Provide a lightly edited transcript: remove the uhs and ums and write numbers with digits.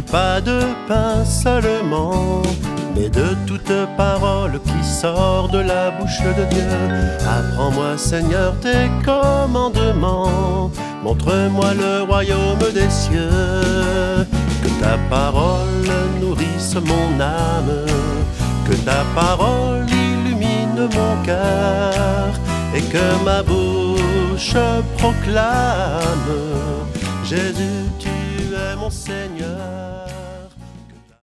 pas de pain seulement, mais de toute parole qui sort de la bouche de Dieu. Apprends-moi, Seigneur, tes commandements, montre-moi le royaume des cieux. Que ta parole nourrisse mon âme, que ta parole illumine mon cœur, et que ma bouche proclame: Jésus, tu es mon Seigneur.